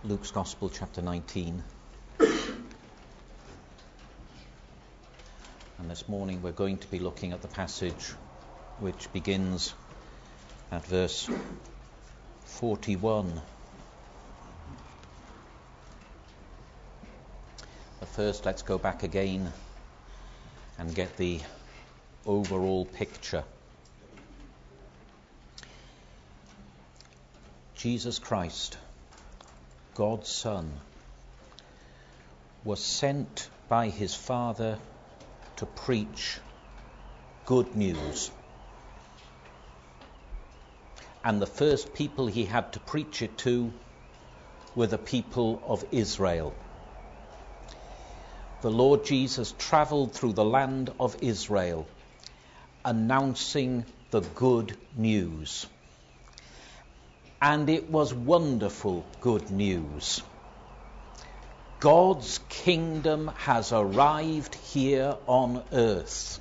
Luke's Gospel, chapter 19. And this morning we're going to be looking at the passage which begins at verse 41. But first, let's go back again and get the overall picture. Jesus Christ, God's Son, was sent by his Father to preach good news. And the first people he had to preach it to were the people of Israel. The Lord Jesus travelled through the land of Israel, announcing the good news. And it was wonderful good news. God's kingdom has arrived here on earth.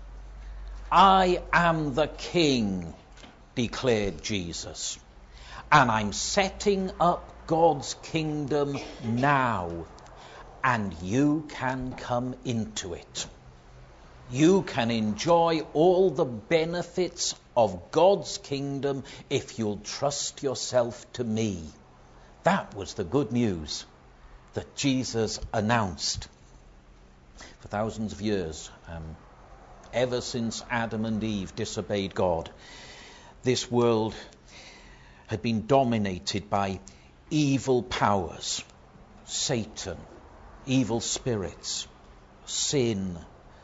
I am the King, declared Jesus, and I'm setting up God's kingdom now, and you can come into it. You can enjoy all the benefits of God's kingdom if you'll trust yourself to me. That was the good news that Jesus announced. For thousands of years, ever since Adam and Eve disobeyed God, this world had been dominated by evil powers, Satan, evil spirits, sin,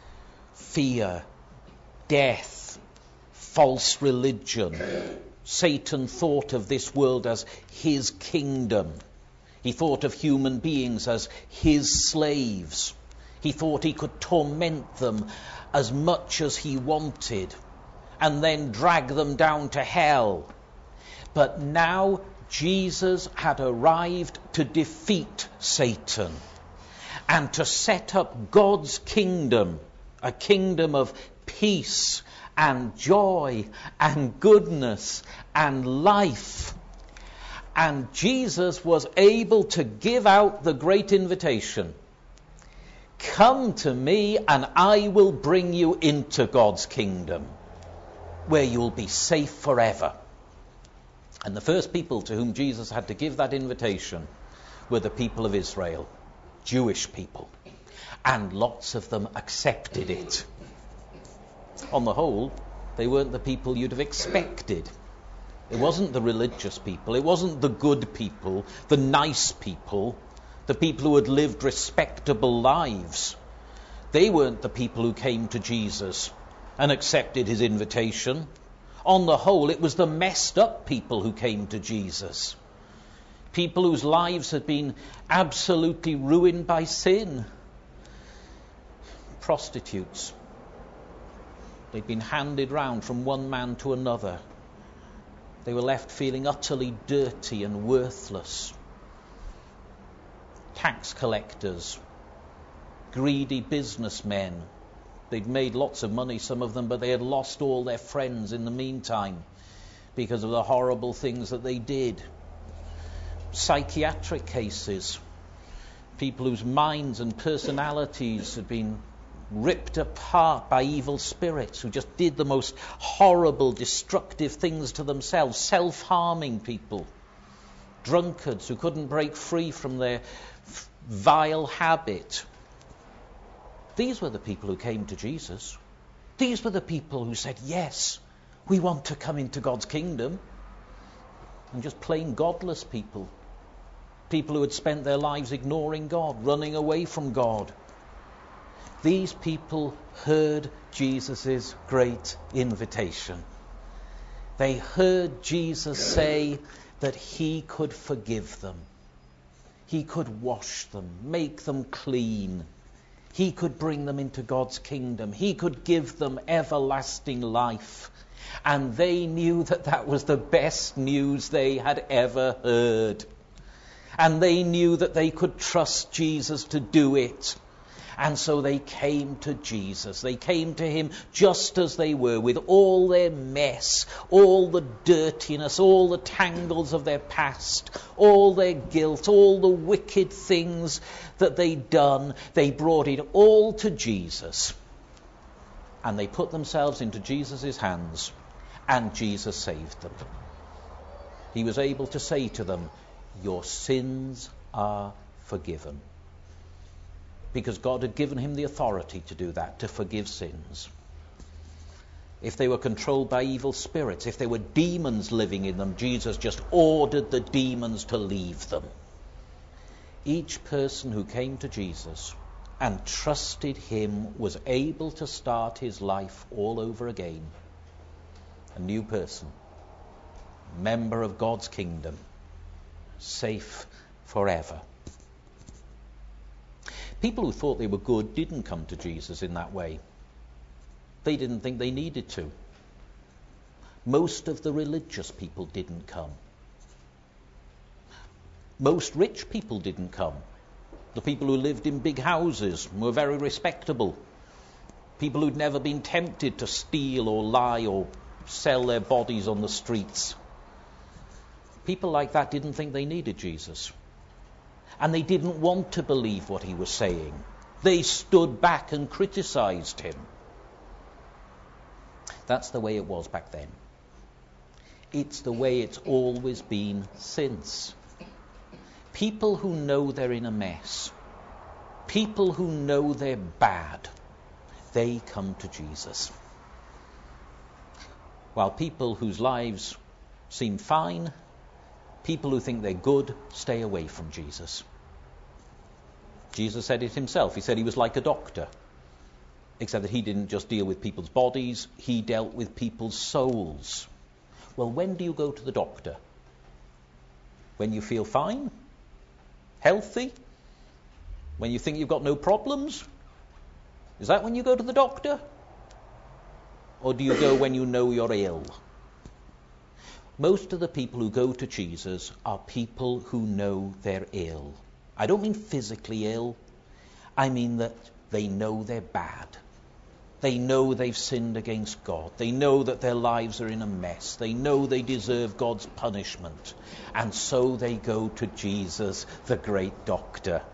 fear, death, false religion. Satan thought of this world as his kingdom. He thought of human beings as his slaves. He thought he could torment them as much as he wanted and then drag them down to hell. But now Jesus had arrived to defeat Satan and to set up God's kingdom, a kingdom of peace and joy and goodness and life. And Jesus was able to give out the great invitation. Come to me and I will bring you into God's kingdom, where you'll be safe forever. And the first people to whom Jesus had to give that invitation were the people of Israel, Jewish people. And lots of them accepted it. On the whole, they weren't the people you'd have expected. It wasn't the religious people, it wasn't the good people, the nice people, the people who had lived respectable lives. They weren't the people who came to Jesus and accepted his invitation. On the whole, it was the messed up people who came to Jesus. People whose lives had been absolutely ruined by sin. Prostitutes. They'd been handed round from one man to another. They were left feeling utterly dirty and worthless. Tax collectors, greedy businessmen. They'd made lots of money, some of them, but they had lost all their friends in the meantime because of the horrible things that they did. Psychiatric cases, people whose minds and personalities had been ripped apart by evil spirits who just did the most horrible, destructive things to themselves, self-harming people, drunkards who couldn't break free from their vile habit. These were the people who came to Jesus. These were the people who said, yes, we want to come into God's kingdom. And just plain godless people. People who had spent their lives ignoring God, running away from God. These people heard Jesus' great invitation. They heard Jesus say that he could forgive them. He could wash them, make them clean. He could bring them into God's kingdom. He could give them everlasting life. And they knew that that was the best news they had ever heard. And they knew that they could trust Jesus to do it. And so they came to Jesus. They came to him just as they were, with all their mess, all the dirtiness, all the tangles of their past, all their guilt, all the wicked things that they'd done. They brought it all to Jesus. And they put themselves into Jesus' hands, and Jesus saved them. He was able to say to them, "Your sins are forgiven." Because God had given him the authority to do that, to forgive sins. If they were controlled by evil spirits, if there were demons living in them, Jesus just ordered the demons to leave them. Each person who came to Jesus and trusted him was able to start his life all over again. A new person, member of God's kingdom, safe forever. People who thought they were good didn't come to Jesus in that way. They didn't think they needed to. Most of the religious people didn't come. Most rich people didn't come. The people who lived in big houses were very respectable. People who'd never been tempted to steal or lie or sell their bodies on the streets. People like that didn't think they needed Jesus. And they didn't want to believe what he was saying. They stood back and criticized him. That's the way it was back then. It's the way it's always been since. People who know they're in a mess, people who know they're bad, they come to Jesus. While people whose lives seem fine, people who think they're good, stay away from Jesus. Jesus said it himself. He said he was like a doctor, except that he didn't just deal with people's bodies, he dealt with people's souls. Well, when do you go to the doctor? When you feel fine? Healthy? When you think you've got no problems? Is that when you go to the doctor? Or do you go when you know you're ill? Most of the people who go to Jesus are people who know they're ill. I don't mean physically ill. I mean that they know they're bad. They know they've sinned against God. They know that their lives are in a mess. They know they deserve God's punishment. And so they go to Jesus, the great doctor.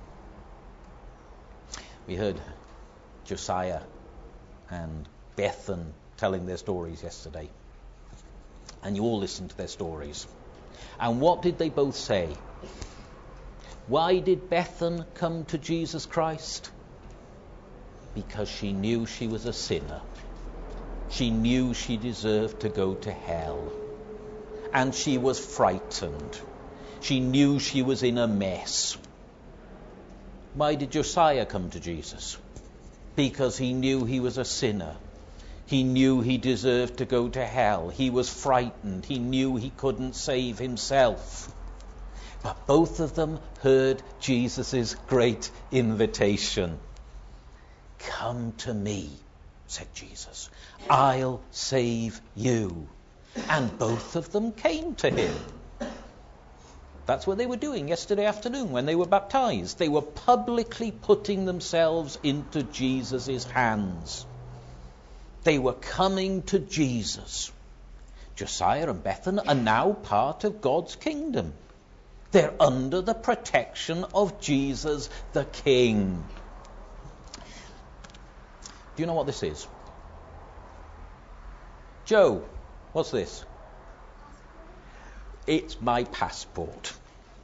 We heard Josiah and Bethan telling their stories yesterday. And you all listened to their stories. And what did they both say? Why did Bethan come to Jesus Christ? Because she knew she was a sinner. She knew she deserved to go to hell. And she was frightened. She knew she was in a mess. Why did Josiah come to Jesus? Because he knew he was a sinner. He knew he deserved to go to hell. He was frightened. He knew he couldn't save himself. But both of them heard Jesus' great invitation. Come to me, said Jesus. I'll save you. And both of them came to him. That's what they were doing yesterday afternoon when they were baptized. They were publicly putting themselves into Jesus' hands. They were coming to Jesus. Josiah and Bethan are now part of God's kingdom. They're under the protection of Jesus the King. Do you know what this is? Joe, what's this? It's my passport.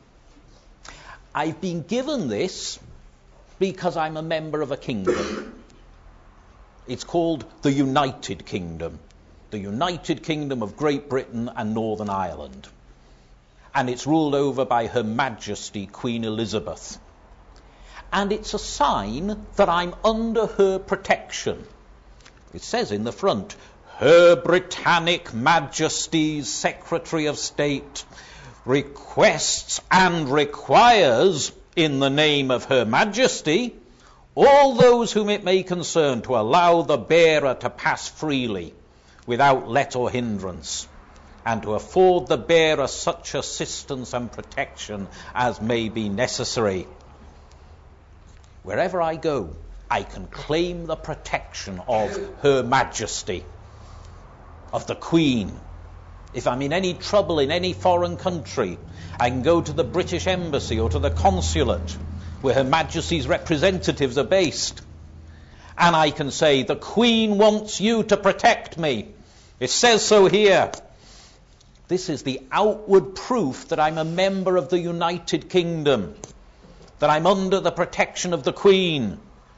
I've been given this because I'm a member of a kingdom. It's called the United Kingdom. The United Kingdom of Great Britain and Northern Ireland. And it's ruled over by Her Majesty Queen Elizabeth. And it's a sign that I'm under her protection. It says in the front, Her Britannic Majesty's Secretary of State requests and requires, in the name of Her Majesty, all those whom it may concern to allow the bearer to pass freely, without let or hindrance, and to afford the bearer such assistance and protection as may be necessary. wherever I go, I can claim the protection of Her Majesty, of the Queen. If I'm in any trouble in any foreign country, I can go to the British Embassy or to the consulate where Her Majesty's representatives are based. And I can say, the Queen wants you to protect me. It says so here. This is the outward proof that I'm a member of the United Kingdom, that I'm under the protection of the Queen.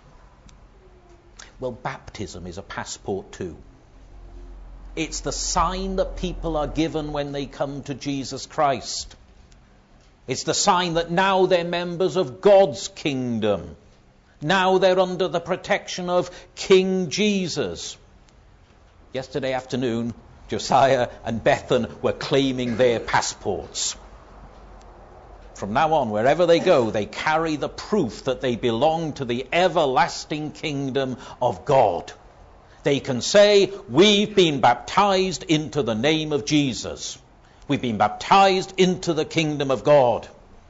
Well, baptism is a passport too. It's the sign that people are given when they come to Jesus Christ. It's the sign that now they're members of God's kingdom. Now they're under the protection of King Jesus. Yesterday afternoon, Josiah and Bethan were claiming their passports. From now on, wherever they go, they carry the proof that they belong to the everlasting kingdom of God. They can say, we've been baptized into the name of Jesus. We've been baptized into the kingdom of God.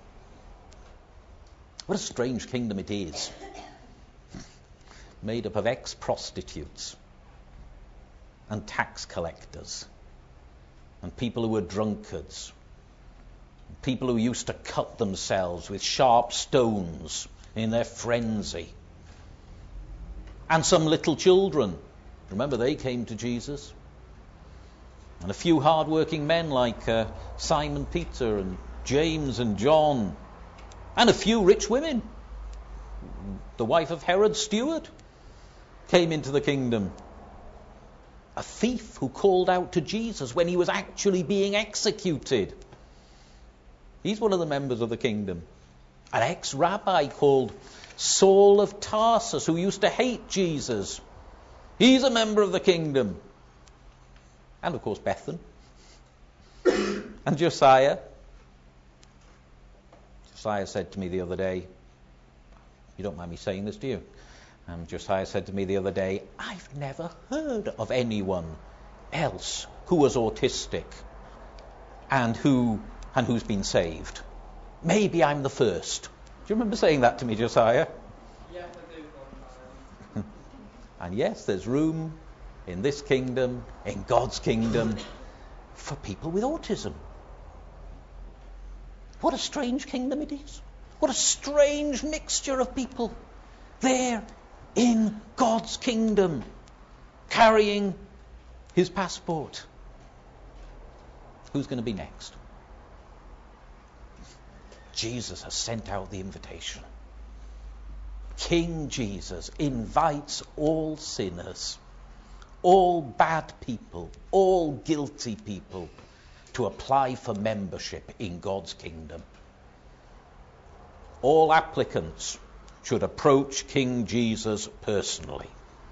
What a strange kingdom it is. Made up of ex-prostitutes and tax collectors and people who were drunkards, people who used to cut themselves with sharp stones in their frenzy, and some little children. Remember, they came to Jesus. And a few hard-working men like Simon Peter and James and John, and a few rich women. The wife of Herod Steward came into the kingdom. A thief who called out to Jesus when he was actually being executed. He's one of the members of the kingdom. An ex-rabbi called Saul of Tarsus, who used to hate Jesus. He's a member of the kingdom. And of course Bethan. And Josiah. Josiah said to me the other day, you don't mind me saying this, do you? Josiah said to me the other day, I've never heard of anyone else who was autistic and who's been saved. Maybe I'm the first. Do you remember saying that to me, Josiah? Yes, I do. And yes, there's room in this kingdom, in God's kingdom, for people with autism. What a strange kingdom it is. What a strange mixture of people there in God's kingdom, carrying his passport. Who's going to be next? Jesus has sent out the invitation. King Jesus invites all sinners, all bad people, all guilty people to apply for membership in God's kingdom. All applicants should approach King Jesus personally.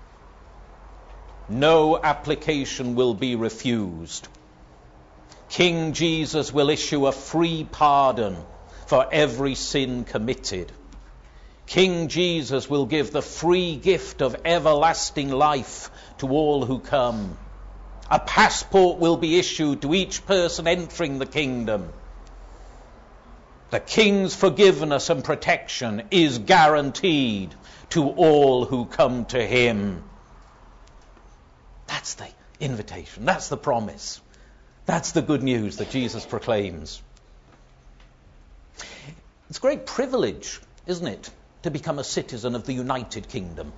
No application will be refused. King Jesus will issue a free pardon for every sin committed. King Jesus will give the free gift of everlasting life to all who come. A passport will be issued to each person entering the kingdom. The King's forgiveness and protection is guaranteed to all who come to him. That's the invitation. That's the promise. That's the good news that Jesus proclaims. It's a great privilege, isn't it, to become a citizen of the United Kingdom.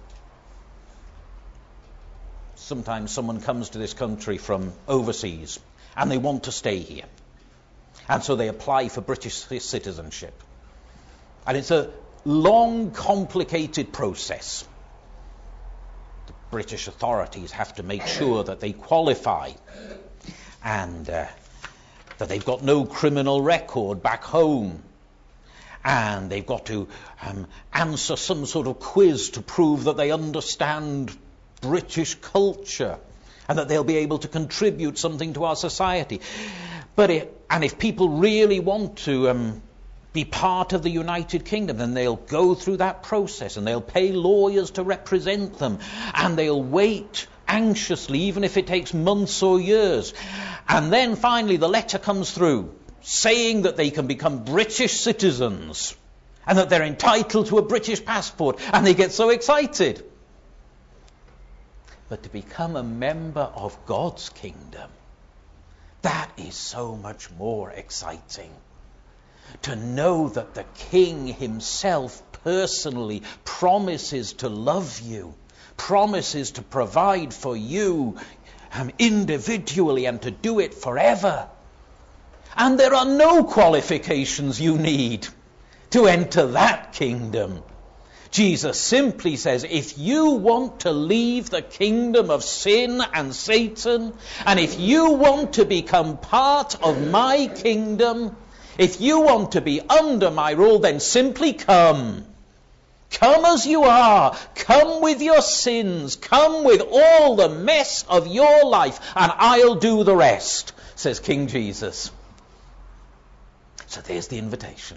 Sometimes someone comes to this country from overseas and they want to stay here. And so they apply for British citizenship. And it's a long, complicated process. The British authorities have to make sure that they qualify and that they've got no criminal record back home. And they've got to answer some sort of quiz to prove that they understand British culture and that they'll be able to contribute something to our society. And if people really want to be part of the United Kingdom, then they'll go through that process and they'll pay lawyers to represent them, and they'll wait anxiously, even if it takes months or years. And then finally the letter comes through saying that they can become British citizens and that they're entitled to a British passport, and they get so excited. But to become a member of God's kingdom, that is so much more exciting. To know that the King himself personally promises to love you, promises to provide for you individually and to do it forever. And there are no qualifications you need to enter that kingdom. Jesus simply says, if you want to leave the kingdom of sin and Satan, and if you want to become part of my kingdom, if you want to be under my rule, then simply come. Come as you are. Come with your sins. Come with all the mess of your life, and I'll do the rest, says King Jesus. So there's the invitation.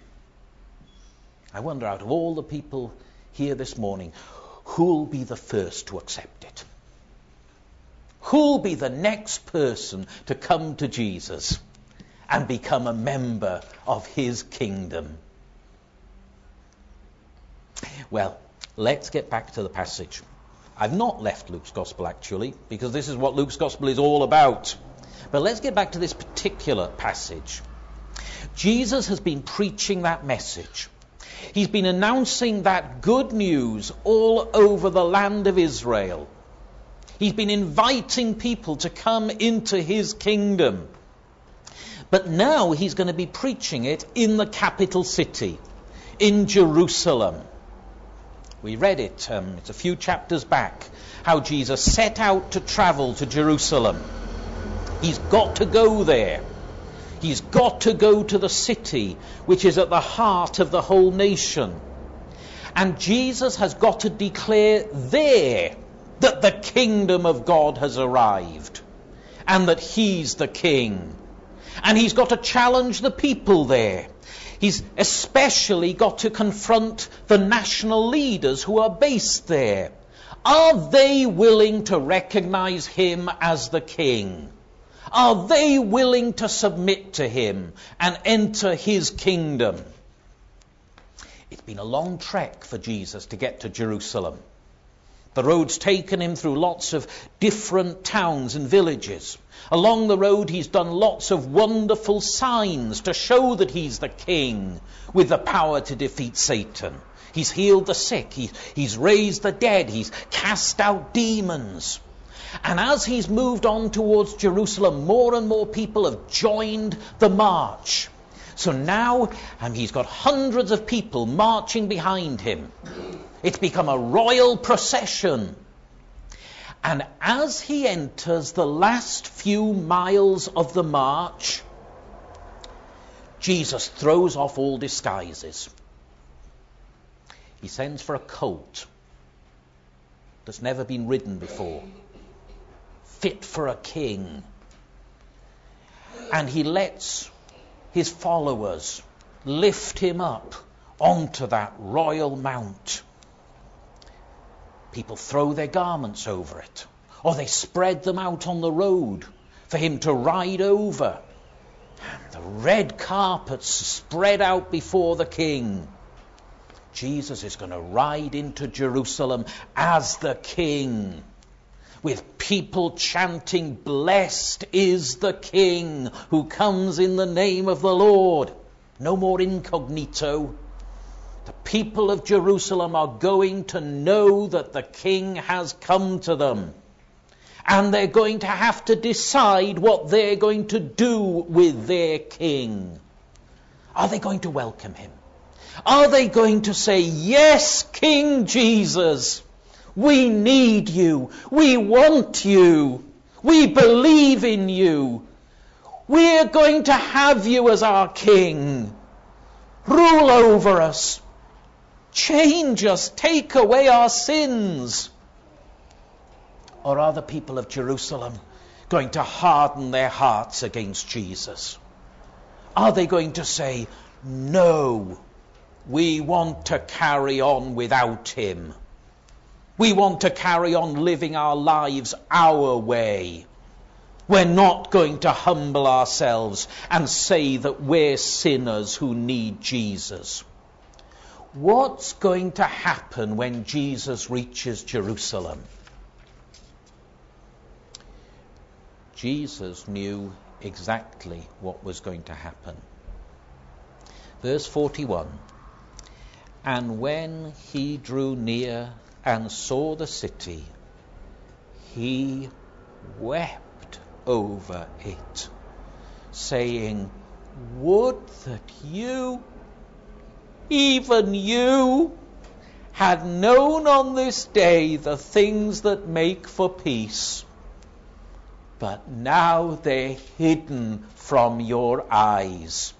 I wonder, out of all the people here this morning, who'll be the first to accept it? Who'll be the next person to come to Jesus and become a member of his kingdom? Well, let's get back to the passage. I've not left Luke's Gospel, actually, because this is what Luke's Gospel is all about. But let's get back to this particular passage. Jesus has been preaching that message. He's been announcing that good news all over the land of Israel. He's been inviting people to come into his kingdom. But now he's going to be preaching it in the capital city, in Jerusalem. We read it, it's a few chapters back, how Jesus set out to travel to Jerusalem. He's got to go there. He's got to go to the city, which is at the heart of the whole nation. And Jesus has got to declare there that the kingdom of God has arrived, and that he's the king. And he's got to challenge the people there. He's especially got to confront the national leaders who are based there. Are they willing to recognize him as the king? Are they willing to submit to him and enter his kingdom? It's been a long trek for Jesus to get to Jerusalem. The road's taken him through lots of different towns and villages. Along the road he's done lots of wonderful signs to show that he's the king with the power to defeat Satan. He's healed the sick, he's raised the dead, he's cast out demons. And as he's moved on towards Jerusalem, more and more people have joined the march. So now he's got hundreds of people marching behind him. It's become a royal procession. And as he enters the last few miles of the march, Jesus throws off all disguises. He sends for a colt that's never been ridden before, fit for a king. And he lets his followers lift him up onto that royal mount. People throw their garments over it, or they spread them out on the road for him to ride over. The red carpets spread out before the king. Jesus is going to ride into Jerusalem as the king, with people chanting, "Blessed is the King who comes in the name of the Lord." No more incognito. The people of Jerusalem are going to know that the King has come to them. And they're going to have to decide what they're going to do with their King. Are they going to welcome him? Are they going to say, "Yes, King Jesus, we need you. We want you. We believe in you. We're going to have you as our king. Rule over us. Change us. Take away our sins"? Or are the people of Jerusalem going to harden their hearts against Jesus? Are they going to say, "No, we want to carry on without him. We want to carry on living our lives our way. We're not going to humble ourselves and say that we're sinners who need Jesus"? What's going to happen when Jesus reaches Jerusalem? Jesus knew exactly what was going to happen. Verse 41, and when he drew near and saw the city, he wept over it, saying, would that you, even you, had known on this day the things that make for peace, but now they're hidden from your eyes.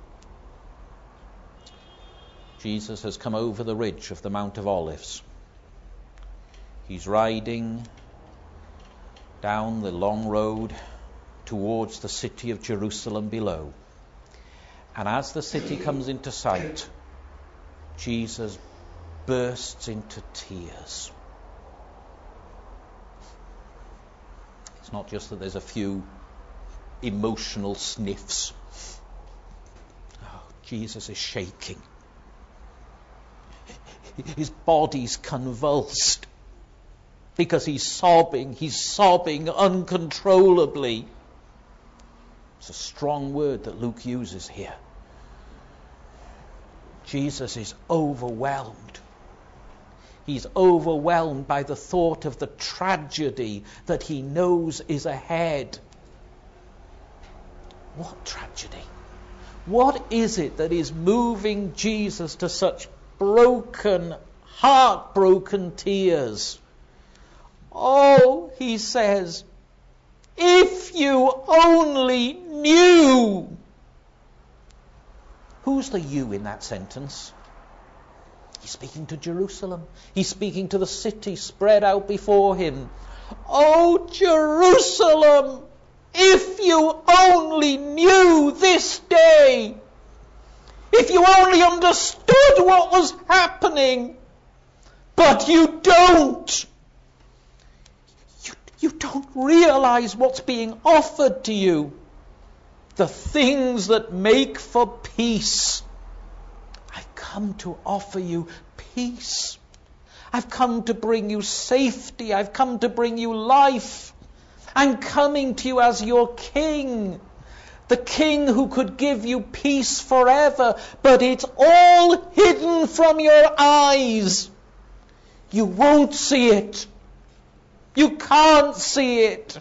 Jesus has come over the ridge of the Mount of Olives. He's riding down the long road towards the city of Jerusalem below. And as the city comes into sight, Jesus bursts into tears. It's not just that there's a few emotional sniffs. Oh, Jesus is shaking. His body's convulsed because he's sobbing uncontrollably. It's a strong word that Luke uses here. Jesus is overwhelmed. He's overwhelmed by the thought of the tragedy that he knows is ahead. What tragedy? What is it that is moving Jesus to such broken, heartbroken tears? Oh, he says, if you only knew. Who's the you in that sentence? He's speaking to Jerusalem. He's speaking to the city spread out before him. Oh, Jerusalem, if you only knew this day, if you only understood what was happening, but you don't. You don't realize what's being offered to you. The things that make for peace. I've come to offer you peace. I've come to bring you safety. I've come to bring you life. I'm coming to you as your king. The king who could give you peace forever. But it's all hidden from your eyes. You won't see it. You can't see it.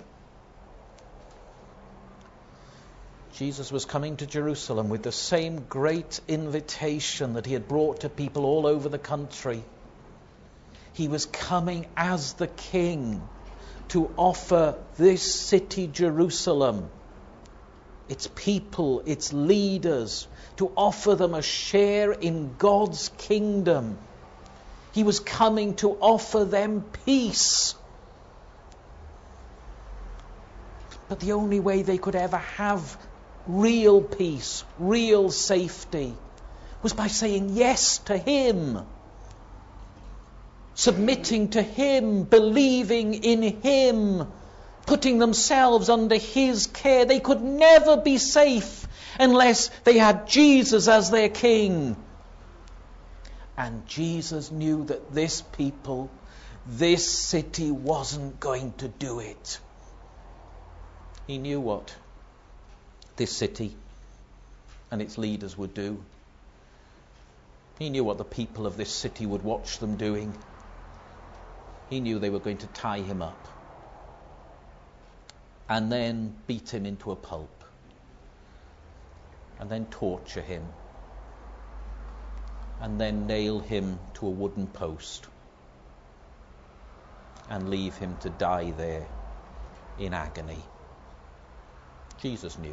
Jesus was coming to Jerusalem with the same great invitation that he had brought to people all over the country. He was coming as the king to offer this city, Jerusalem, its people, its leaders, to offer them a share in God's kingdom. He was coming to offer them peace. But the only way they could ever have real peace, real safety, was by saying yes to him. Submitting to him, believing in him, putting themselves under his care. They could never be safe unless they had Jesus as their king. And Jesus knew that this people, this city wasn't going to do it. He knew what this city and its leaders would do. He knew what the people of this city would watch them doing. He knew they were going to tie him up and then beat him into a pulp and then torture him and then nail him to a wooden post and leave him to die there in agony. Jesus knew.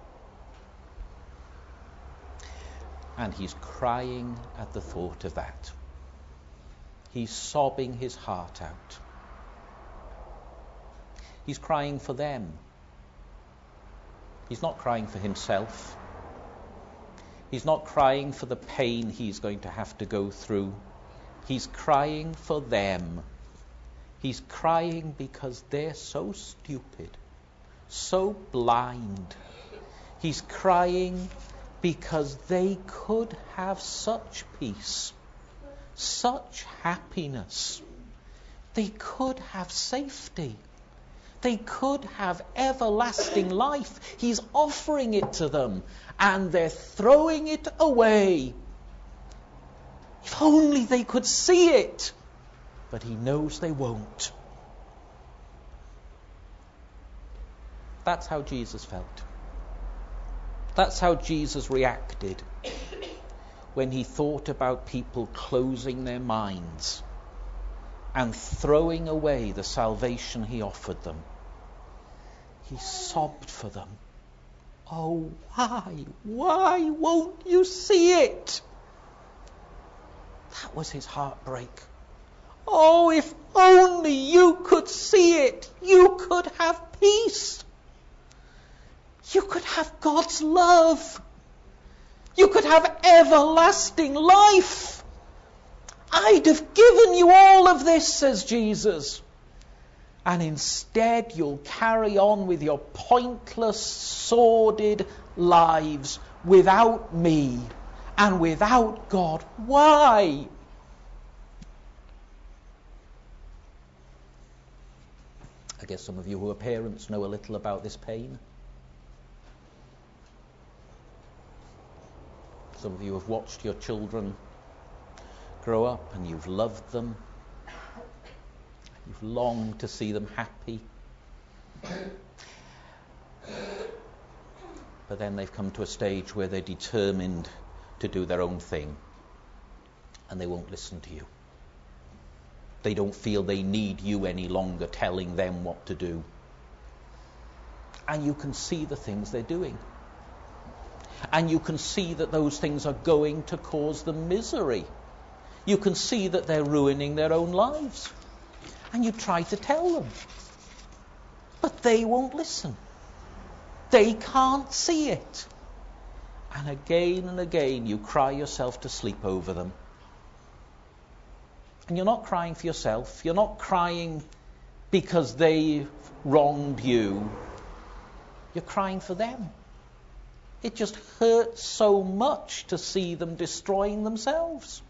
And he's crying at the thought of that. He's sobbing his heart out. He's crying for them. He's not crying for himself. He's not crying for the pain he's going to have to go through. He's crying for them. He's crying because they're so stupid, so blind. He's crying because they could have such peace such happiness. They could have safety. They could have everlasting life. He's offering it to them, and they're throwing it away. If only they could see it. But he knows they won't. That's how Jesus felt. That's how Jesus reacted when he thought about people closing their minds and throwing away the salvation he offered them. He sobbed for them. Oh, why? Why won't you see it? That was his heartbreak. Oh, if only you could see it. You could have peace. You could have God's love. You could have everlasting life. I'd have given you all of this, says Jesus. And instead you'll carry on with your pointless, sordid lives without me and without God. Why? I guess some of you who are parents know a little about this pain. Some of you have watched your children grow up and you've loved them. You've longed to see them happy. But then they've come to a stage where they're determined to do their own thing. And they won't listen to you. They don't feel they need you any longer telling them what to do. And you can see the things they're doing. And you can see that those things are going to cause them misery. You can see that they're ruining their own lives. And you try to tell them. But they won't listen. They can't see it. And again you cry yourself to sleep over them. And you're not crying for yourself. You're not crying because they wronged you. You're crying for them. It just hurts so much to see them destroying themselves.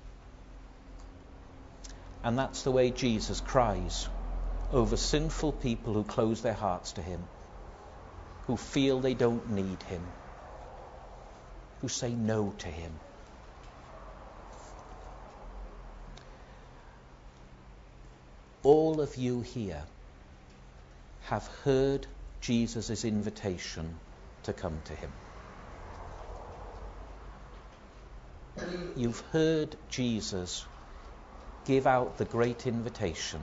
And that's the way Jesus cries over sinful people who close their hearts to him, who feel they don't need him, who say no to him. All of you here have heard Jesus' invitation to come to him. You've heard Jesus give out the great invitation.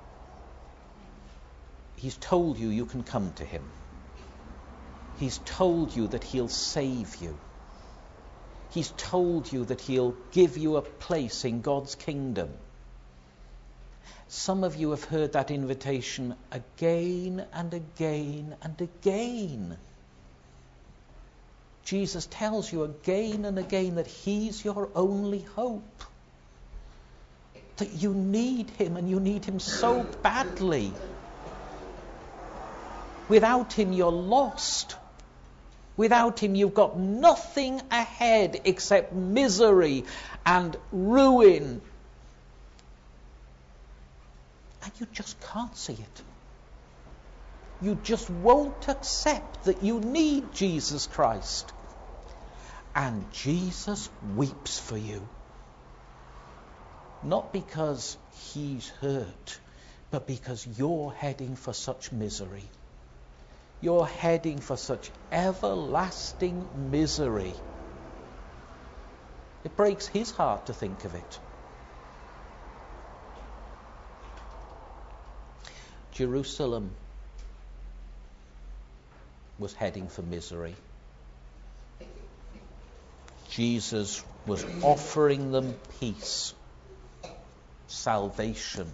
He's told you you can come to him. He's told you that he'll save you. He's told you that he'll give you a place in God's kingdom. Some of you have heard that invitation again and again and again. Jesus tells you again and again that he's your only hope. That you need him, and you need him so badly. Without him, you're lost. Without him, you've got nothing ahead except misery and ruin. And you just can't see it. You just won't accept that you need Jesus Christ. And Jesus weeps for you. Not because he's hurt, but because you're heading for such misery. You're heading for such everlasting misery. It breaks his heart to think of it. Jerusalem was heading for misery. Jesus was offering them peace, salvation.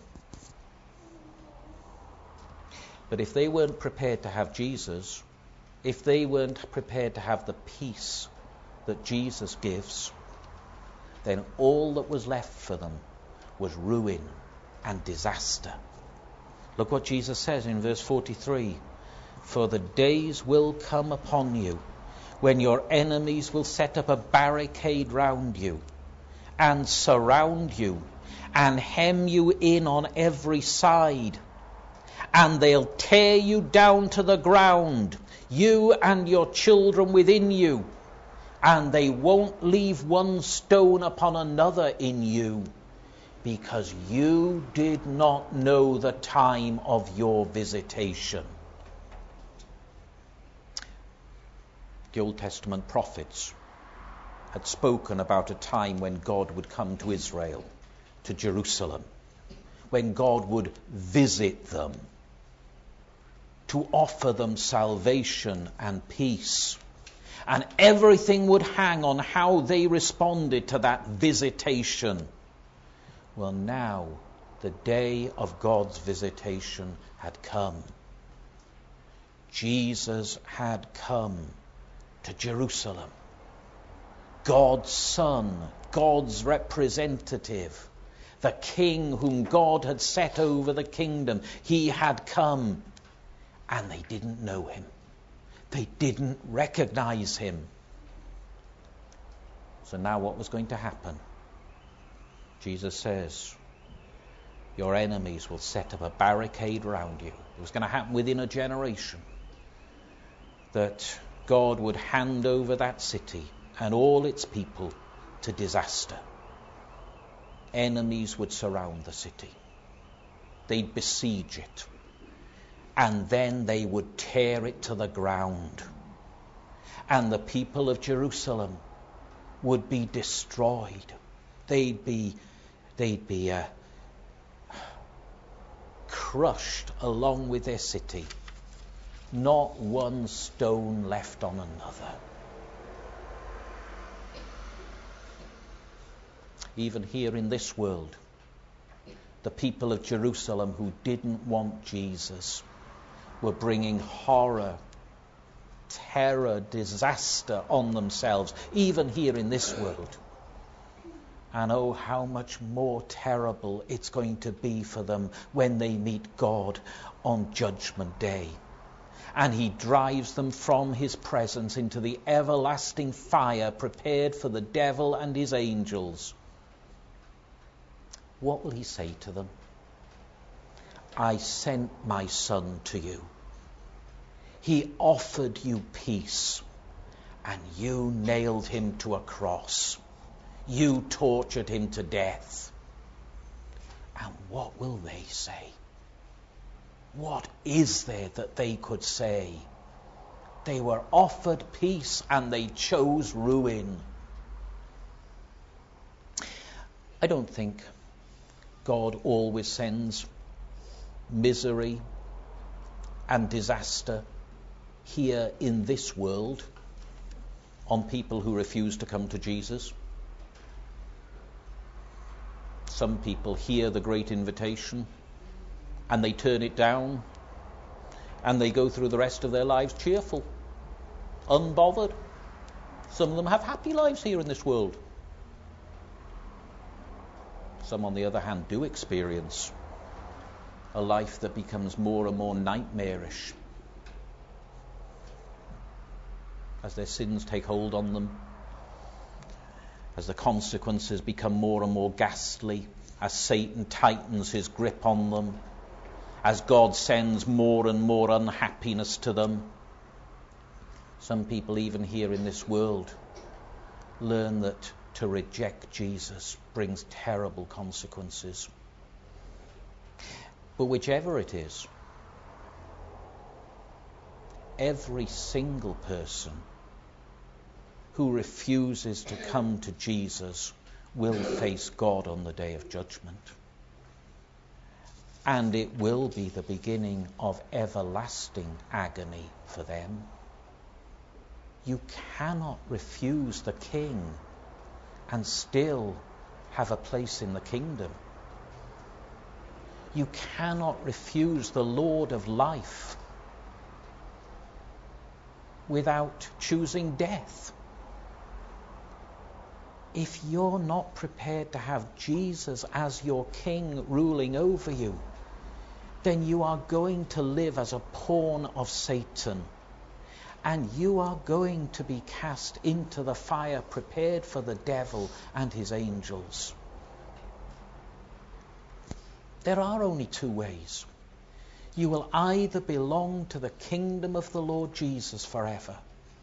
But if they weren't prepared to have Jesus, if they weren't prepared to have the peace that Jesus gives, then all that was left for them was ruin and disaster. Look what Jesus says in verse 43. For the days will come upon you when your enemies will set up a barricade round you and surround you and hem you in on every side, and they'll tear you down to the ground, you and your children within you, and they won't leave one stone upon another in you, because you did not know the time of your visitation. The Old Testament prophets had spoken about a time when God would come to Israel, to Jerusalem, when God would visit them to offer them salvation and peace. And everything would hang on how they responded to that visitation. Well, now the day of God's visitation had come. Jesus had come to Jerusalem. God's Son, God's representative, the King whom God had set over the kingdom, he had come, and they didn't know him. They didn't recognize him. So now what was going to happen? Jesus says, your enemies will set up a barricade around you. It was going to happen within a generation, that God would hand over that city and all its people to disaster. Enemies would surround the city. They'd besiege it. And then they would tear it to the ground. And the people of Jerusalem would be destroyed. They'd be crushed along with their city. Not one stone left on another. Even here in this world, the people of Jerusalem who didn't want Jesus were bringing horror, terror, disaster on themselves, even here in this world. And oh, how much more terrible it's going to be for them when they meet God on Judgment Day. And he drives them from his presence into the everlasting fire prepared for the devil and his angels. What will he say to them? I sent my Son to you. He offered you peace, and you nailed him to a cross. You tortured him to death. And what will they say? What is there that they could say? They were offered peace and they chose ruin. I don't think God always sends misery and disaster here in this world on people who refuse to come to Jesus. Some people hear the great invitation and they turn it down, and they go through the rest of their lives cheerful, unbothered. Some of them have happy lives here in this world. Some, on the other hand, do experience a life that becomes more and more nightmarish as their sins take hold on them, as the consequences become more and more ghastly, as Satan tightens his grip on them, as God sends more and more unhappiness to them. Some people, even here in this world, learn that to reject Jesus brings terrible consequences. But whichever it is, every single person who refuses to come to Jesus will face God on the day of judgment. And it will be the beginning of everlasting agony for them. You cannot refuse the King and still have a place in the kingdom. You cannot refuse the Lord of life without choosing death. If you're not prepared to have Jesus as your King ruling over you, then you are going to live as a pawn of Satan, and you are going to be cast into the fire prepared for the devil and his angels. There are only two ways. You will either belong to the kingdom of the Lord Jesus forever,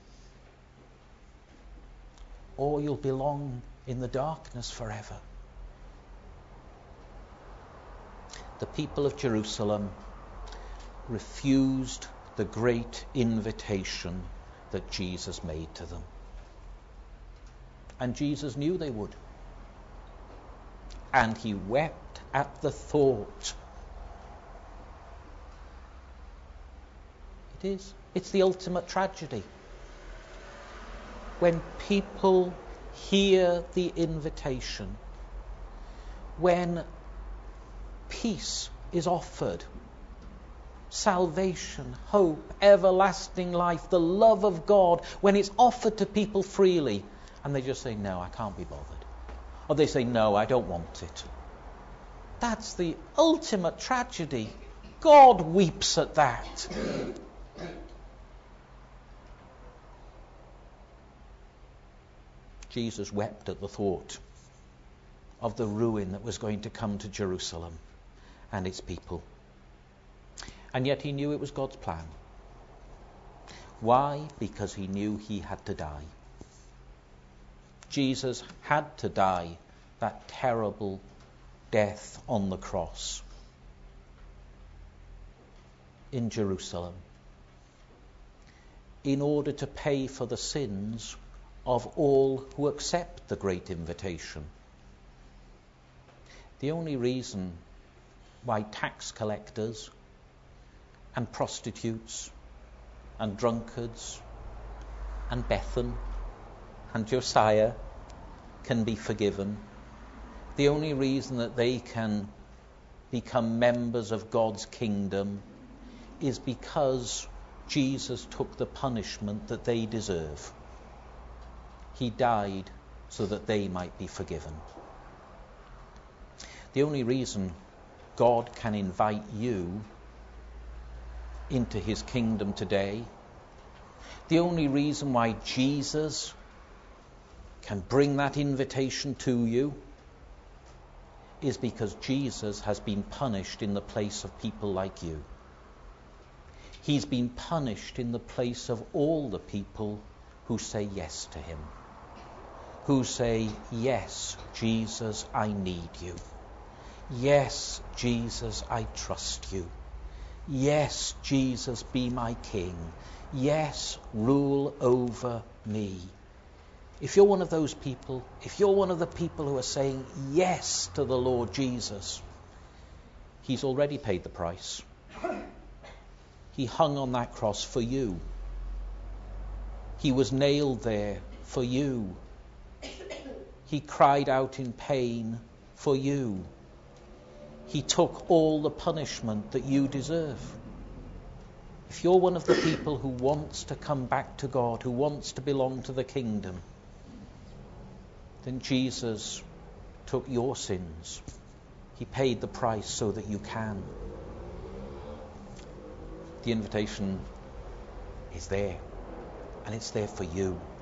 or you'll belong in the darkness forever. The people of Jerusalem refused the great invitation that Jesus made to them. And Jesus knew they would. And he wept at the thought. It's the ultimate tragedy. When people hear the invitation, when peace is offered, salvation, hope, everlasting life, the love of God, when it's offered to people freely, and they just say, no, I can't be bothered. Or they say, no, I don't want it. That's the ultimate tragedy. God weeps at that. Jesus wept at the thought of the ruin that was going to come to Jerusalem and its people. And yet he knew it was God's plan. Why? Because he knew he had to die. Jesus had to die that terrible death on the cross in Jerusalem in order to pay for the sins of all who accept the great invitation. The only reason why tax collectors and prostitutes and drunkards and Bethan and Josiah can be forgiven, the only reason that they can become members of God's kingdom is because Jesus took the punishment that they deserve. He died so that they might be forgiven. The only reason God can invite you into his kingdom today, the only reason why Jesus can bring that invitation to you, is because Jesus has been punished in the place of people like you. He's been punished in the place of all the people who say yes to him. Who say, yes, Jesus, I need you. Yes, Jesus, I trust you. Yes, Jesus, be my king. Yes, rule over me. If you're one of those people, if you're one of the people who are saying yes to the Lord Jesus, he's already paid the price. He hung on that cross for you. He was nailed there for you. He cried out in pain for you. He took all the punishment that you deserve. If you're one of the people who wants to come back to God, who wants to belong to the kingdom, then Jesus took your sins. He paid the price so that you can. The invitation is there, and it's there for you.